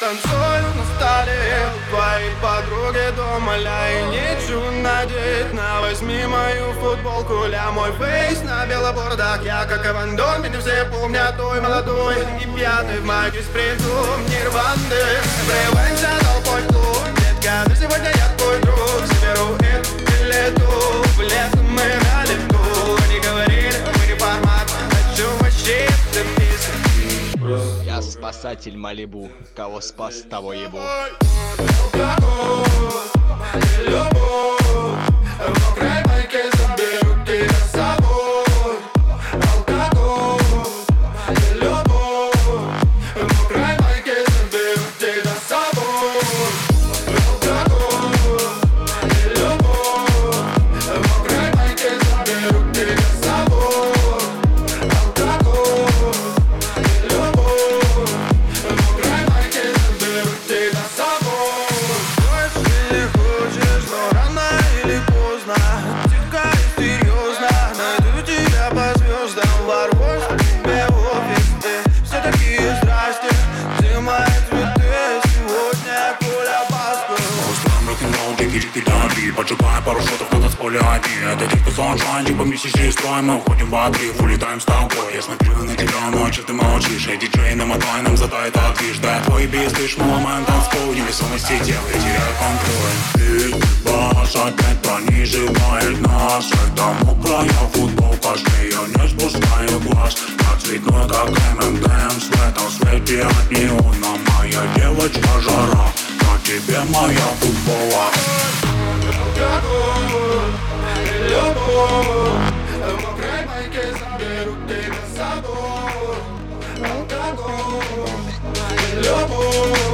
танцую на столе твоей подруги дома, ля, и нечего надеть. Возьми мою футболку, ля, мой фейс на белобордах. Я как Иван Дон, меня все помнят, той молодой и пьяный в майке с принтом Нирваны. Врываемся толпой в клуб, детка, ты сегодня я твой друг. Соберу эту билету, в лето мы на лету. Они говорили, мы не формат, хочу вообще записать. Я спасатель Малибу, кого спас, того ебу. Поджигая пару шотов на танцполе один. Это типа sunshine, типа месячный строй. Мы уходим в отрыв, улетаем с тобой. Я смотрю на тебя ночью, ты молчишь. Эй, диджей, намотай нам за этот движ. Да, твой бис, лишь момент танцпол. Невесомости дел, я теряю контроль. И бас опять пронизывает нас. Это мокрая футболка, с нее не спускаю глаз. Как цветной, как M&M's. В этом свете от неона моя девочка жара. На тебе моя футбола. Алкоголь и любовь, в мокрой майке заберу тебя с собой. Алкоголь и любовь.